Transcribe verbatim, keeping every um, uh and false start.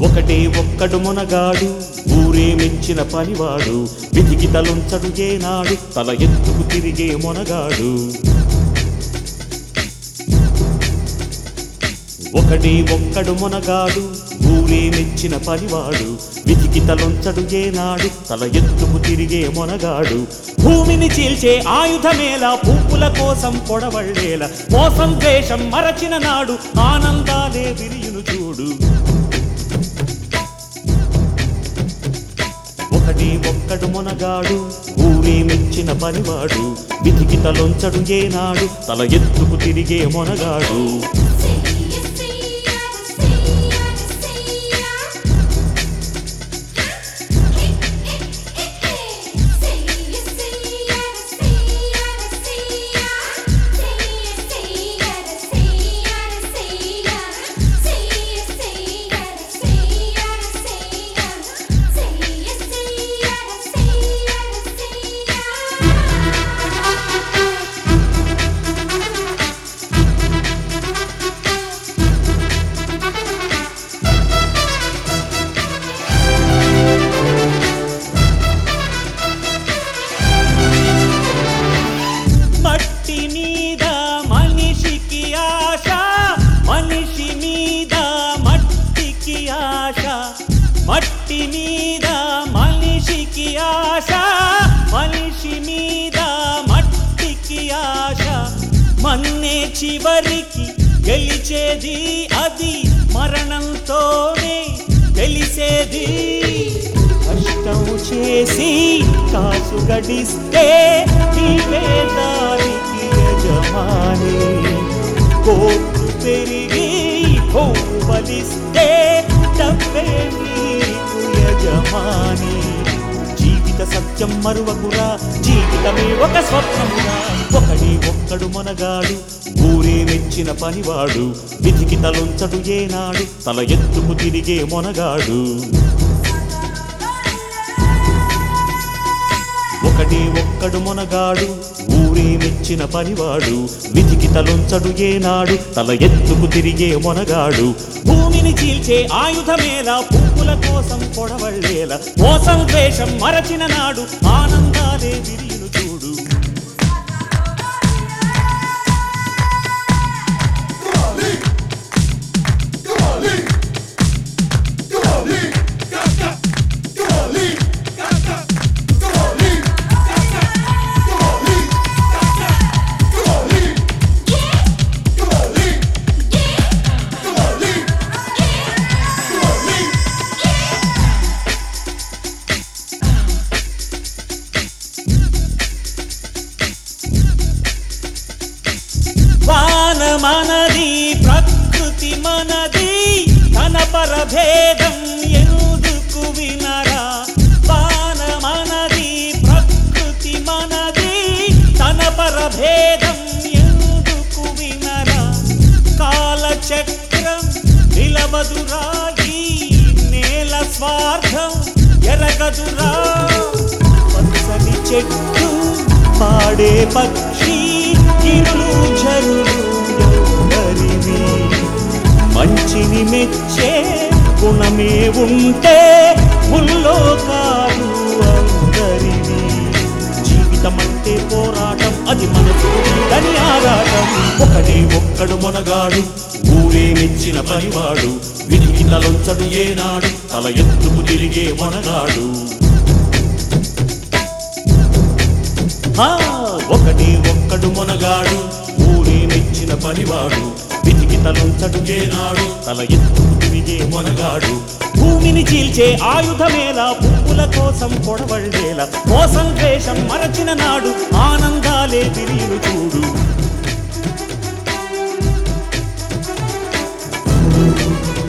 ఒకటే ఒక్కడు మునగాడు ఊరే మెచ్చిన పనివాడు విధికి తలుంచడు ఏనాడు తల ఎత్తుకు తిరిగే మునగాడు ఒకటే ఒక్కడు మునగాడు ఊరే మెచ్చిన పనివాడు విధికి తలుంచడు ఏనాడు తల ఎత్తుకు తిరిగే మునగాడు భూమిని చీల్చే ఆయుధమేలా పువ్వుల కోసం పొడవళ్ళేలా మోసం ద్వేషం మరచిన నాడు ఆనందాలే విరియును చూడు ఒకటి ఒక్కడు మునగాడు ఊరే మెచ్చిన పనివాడు విధికి తలొంచడు ఏనాడు తల ఎత్తుకు తిరిగే మునగాడు మట్టి మీద మనిషికి ఆశ మనిషి మీద మట్టికి ఆశ మన్నే చివరికి గెలిచేది అది మరణంతోనే తెలిసేది కష్టం చేసి కాసు గడిస్తే నీవే దానికి యజమాని కోర్టు పెరిగి భూము బలిస్తే డబ్బే నీకు యజమాని జీవిత సత్యం మరువకురా జీవితమే ఒక స్వప్నమురా ఒకడి ఒక్కడు మునగాడు ఊరే మెచ్చిన పనివాడు విధికి తలొంచడు ఏనాడు తల ఎత్తుకు తిరిగే మునగాడు ఒకటి ఒక్కడు మునగాడు ఊరే మెచ్చిన పనివాడు విధికి తలొంచడు ఏనాడు తల ఎత్తుకు తిరిగే మునగాడు భూమిని చీల్చే ఆయుధమేలా పువ్వుల కోసం పొడవళ్ళేలా మోసం ద్వేషం మరచిన నాడు ఆనందాలే విరియును చూడు వాన మనది ప్రకృతి మనది తన పరభేదం ఎందుకు వినరా వాన మనది ప్రకృతి మనది తన పరభేదం ఎందుకు వినరా కాలచక్రం నిలవదురా ఈ నేల స్వార్థం ఎరగదురా పచ్చని చెట్టు పాడే పక్షి ఇరులు జరులు ఎవరివి మంచిని మెచ్చే గుణమే ఉంటే ముల్లోకాలు అందరివి జీవితమంటే పోరాటం అది మనసు అని ఆరాటం ఒకడే ఒక్కడు మునగాడు ఊరే మెచ్చిన పనివాడు విధికి తలొంచడు ఏనాడు తల ఎత్తుకు తిరిగే మునగాడు ఒకటి ఒక్కడు మునగాడు ఊరే మెచ్చిన పనివాడు విధికి తలొంచడు ఏనాడు తల ఎత్తుకు తిరిగే మునగాడు భూమిని చీల్చే ఆయుధమేలా పువ్వుల కోసం పొడవళ్ళేలా మోసం ద్వేషం మరచిన నాడు ఆనందాలే విరియును చూడు